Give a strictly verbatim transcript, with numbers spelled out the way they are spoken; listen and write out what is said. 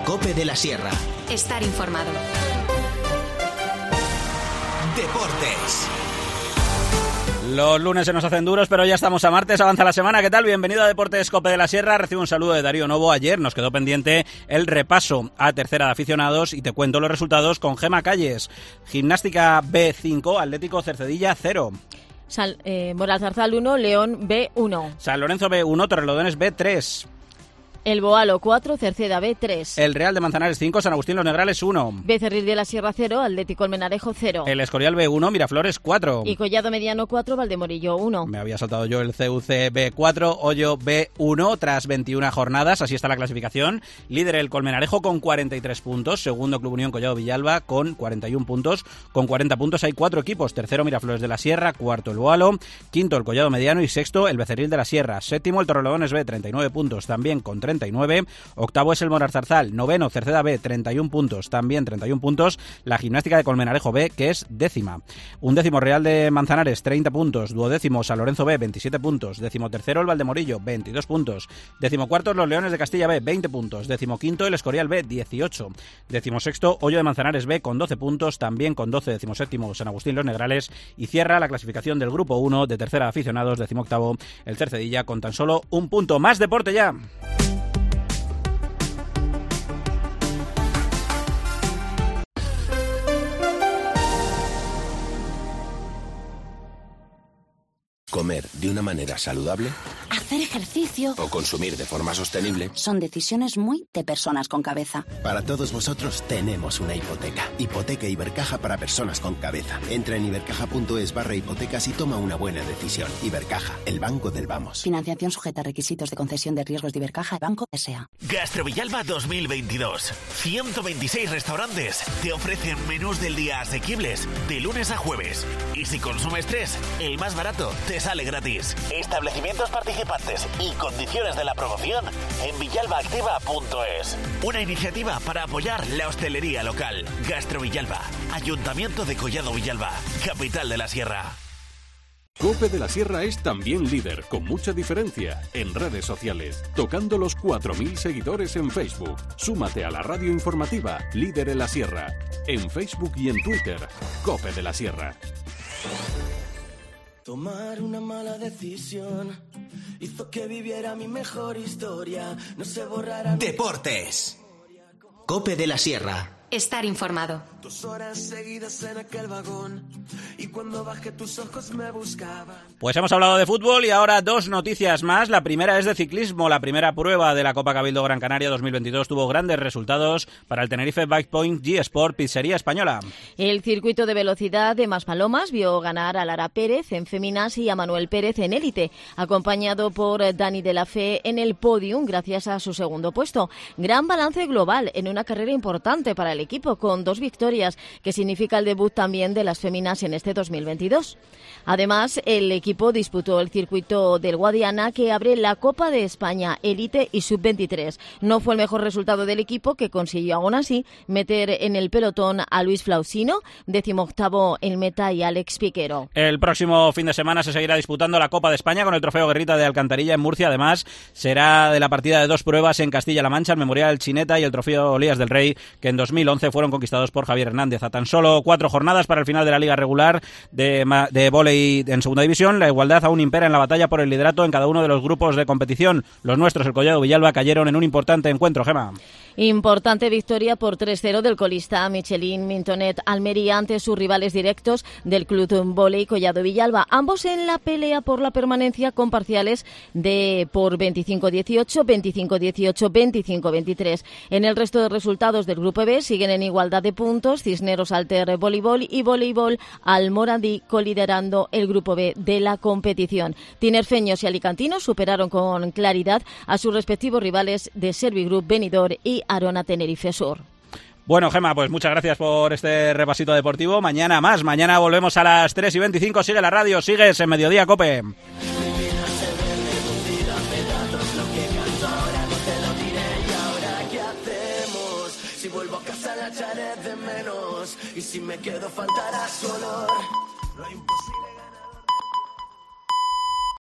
COPE de la Sierra. Estar informado. Deportes. Los lunes se nos hacen duros, pero ya estamos a martes, avanza la semana. ¿Qué tal? Bienvenido a Deportes COPE de la Sierra. Recibo un saludo de Darío Novo. Ayer nos quedó pendiente el repaso a tercera de aficionados y te cuento los resultados con Gema Calles. Gimnástica B cinco, Atlético Cercedilla cero. Sal, eh, Moralzarzal uno, León B uno. San Lorenzo B uno, Torrelodones B tres. El Boalo cuatro, Cerceda B tres. El Real de Manzanares cinco, San Agustín Los Negrales uno. Becerril de la Sierra cero, Atlético Almenarejo cero. El Escorial B uno, Miraflores cuatro. Y Collado Mediano cuatro, Valdemorillo uno. Me había saltado yo el C U C B cuatro, Hoyo B uno, tras veintiuna jornadas, así está la clasificación. Líder el Colmenarejo con cuarenta y tres puntos, segundo Club Unión Collado Villalba con cuarenta y uno puntos. Con cuarenta puntos hay cuatro equipos, tercero Miraflores de la Sierra, cuarto el Boalo, quinto el Collado Mediano y sexto el Becerril de la Sierra. Séptimo el Torrelodones B, treinta y nueve puntos, también con treinta y nueve. Octavo es el Moralzarzal, noveno Cerceda B, treinta y uno puntos, también treinta y uno puntos. La Gimnástica de Colmenarejo B, que es décima. Un décimo Real de Manzanares, treinta puntos. Duodécimo San Lorenzo B, veintisiete puntos. Décimo tercero el Valdemorillo, veintidós puntos. Décimo cuarto los Leones de Castilla B, veinte puntos. Décimo quinto el Escorial B, dieciocho. Décimo sexto Hoyo de Manzanares B, con doce puntos, también con doce. Décimo séptimo San Agustín Los Negrales. Y cierra la clasificación del Grupo uno de tercera de aficionados, décimo octavo el Cercedilla, con tan solo un punto. Más deporte ya. Comer de una manera saludable, hacer ejercicio o consumir de forma sostenible son decisiones muy de personas con cabeza. Para todos vosotros tenemos una hipoteca. Hipoteca Ibercaja para personas con cabeza. Entra en ibercaja.es barra hipotecas y toma una buena decisión. Ibercaja, el banco del vamos. Financiación sujeta a requisitos de concesión de riesgos de Ibercaja, Banco S A. Gastrovillalba dos mil veintidós. ciento veintiséis restaurantes te ofrecen menús del día asequibles de lunes a jueves. Y si consumes tres, el más barato te sale gratis. Establecimientos participantes y condiciones de la promoción en villalbaactiva punto es. Una iniciativa para apoyar la hostelería local. Gastrovillalba, Ayuntamiento de Collado Villalba, capital de la Sierra. COPE de la Sierra es también líder, con mucha diferencia, en redes sociales, tocando los cuatro mil seguidores en Facebook. Súmate a la radio informativa, líder en la Sierra, en Facebook y en Twitter, COPE de la Sierra. Tomar una mala decisión hizo que viviera mi mejor historia. No se borrará. Deportes. COPE de la Sierra. Estar informado. Dos horas seguidas en aquel vagón y cuando bajé tus ojos me buscaban. Pues hemos hablado de fútbol y ahora dos noticias más. La primera es de ciclismo. La primera prueba de la Copa Cabildo Gran Canaria dos mil veintidós tuvo grandes resultados para el Tenerife Bike Point G Sport Pizzería Española. El circuito de velocidad de Maspalomas vio ganar a Lara Pérez en féminas y a Manuel Pérez en élite, acompañado por Dani de la Fe en el podium gracias a su segundo puesto. Gran balance global en una carrera importante para el equipo, con dos victorias, que significa el debut también de las féminas en este dos mil veintidós. Además, el equipo disputó el circuito del Guadiana, que abre la Copa de España Élite y sub veintitrés. No fue el mejor resultado del equipo, que consiguió aún así meter en el pelotón a Luis Flausino, decimoctavo en meta, y Alex Piquero. El próximo fin de semana se seguirá disputando la Copa de España con el Trofeo Guerrita de Alcantarilla en Murcia. Además, será de la partida de dos pruebas en Castilla-La Mancha, el Memorial Chineta y el Trofeo Olías del Rey, que en dos mil once fueron conquistados por Javier Hernández. A tan solo cuatro jornadas para el final de la liga regular de, de vóley en segunda división, la igualdad aún impera en la batalla por el liderato en cada uno de los grupos de competición. Los nuestros, el Collado Villalba, cayeron en un importante encuentro, Gema. Importante victoria por tres cero del colista Michelin Mintonet Almería ante sus rivales directos del Club Vóley Collado Villalba. Ambos en la pelea por la permanencia con parciales de por veinticinco dieciocho, veinticinco dieciocho, veinticinco veintitrés. En el resto de resultados del Grupo B siguen en igualdad de puntos Cisneros Alter Voleibol y Voleibol Almoradí, coliderando el Grupo B de la competición. Tinerfeños y alicantinos superaron con claridad a sus respectivos rivales de Servigroup Benidorm y Arona Tenerife Sur. Bueno, Gema, pues muchas gracias por este repasito deportivo. Mañana más, mañana volvemos a las tres y veinticinco. Sigue la radio, sigues en Mediodía COPE. Si vuelvo a casa la echaré de menos y si me quedo faltará su olor. No hay imposible.